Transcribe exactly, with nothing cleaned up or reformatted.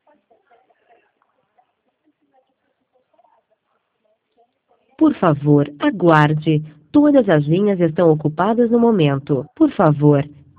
Por favor, aguarde. Todas as linhas estão ocupadas no momento. Por favor,